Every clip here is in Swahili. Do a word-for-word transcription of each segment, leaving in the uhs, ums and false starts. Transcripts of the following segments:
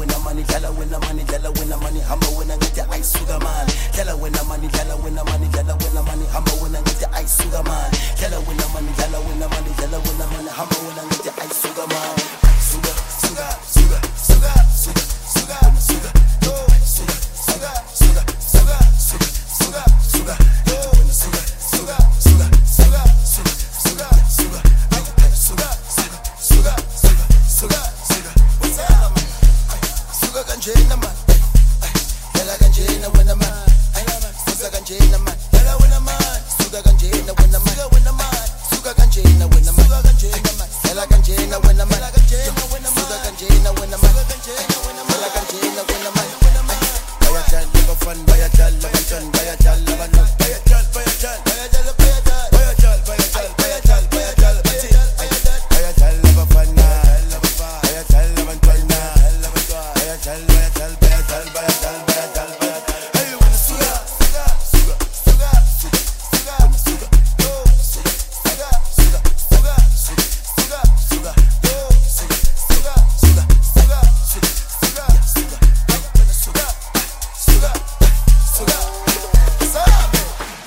wena money, dala wena money, dala wena money, hamba wena ngete ayisuka man. Dala wena money, dala wena money, dala wena money, hamba wena ngete ayisuka man. Dala wena money, dala wena money, dala wena money, hamba wena ngete ayisuka man. Suga, suga, suga, suga, suga, suga, suga, yo, suga, suga, suga, suga, suga, suga, suga, yo, suga, suga, suga, suga, suga, suga, suga, suga, suga, suga, suga, what's up, man? Suga kanjena man, yala kanjena wena man, suga kanjena man, yala wena man, suga kanjena wena man, wena man, suga kanjena wena man, suga kanjena man, yala kanjena wena man, suga kanjena wena man, yala kanjena wena man. Baya jal, live fun, baya jal, love fun, baya jal, love no, baya jal, baya jal, baya jal, baya jal, baya jal, baya jal, baya jal, baya jal, baya jal, love fun, baya jal, love fun, baya jal, baya jal, baya jal, baya jal, baya jal, baya jal. Hey, you wanna suga, suga, suga, suga, suga, suga, yo, suga, suga, suga, suga, suga, suga, yo, suga, suga, suga, suga, suga, suga, suga, suga, suga, sabe.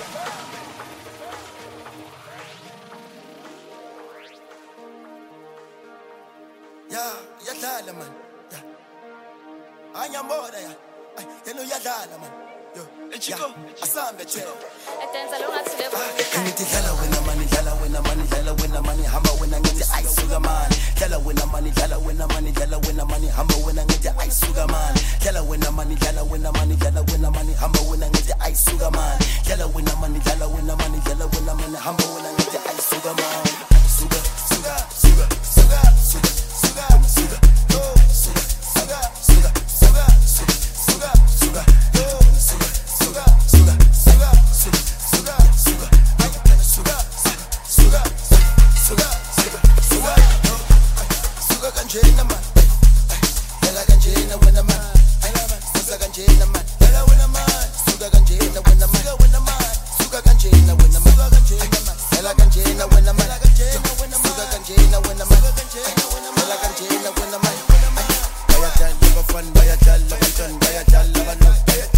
Ya, yadlala man. Ya. Anyamboda ya. Ay, yenu yadlala man. Yo, chico, asambe chelo. Etenza lo ngathi lebo. Ngithi dlala wena money, dlala wena money, dlala wena money, hamba wena ngithi ayisuka man. Dlala wena money, dlala wena money, dlala wena money, hamba wena ngithi ayisuka man. Dlala wena money, dlala wena money, dlala wena money, hamba wena ngithi ayisuka man. Dlala wena money, dlala wena money, dlala wena money, hamba wena ngithi ayisuka man. Suga, suga, suga, suga, suga, suga, suga, yo, suga, suga, suga, suga, suga, suga, yo, suga, suga, suga, suga, suga, suga, suga, suga, suga, suga, suga, yo, suga kanjena man, yala kanjena wena man, suga kanjena man, yala wena man, suga kanjena wena man, suga kanjena wena man, yala kanjena wena man, suga kanjena wena man, yala kanjena wena man. Baya jal, live fun, baya jal, love fun, baya jal, love no.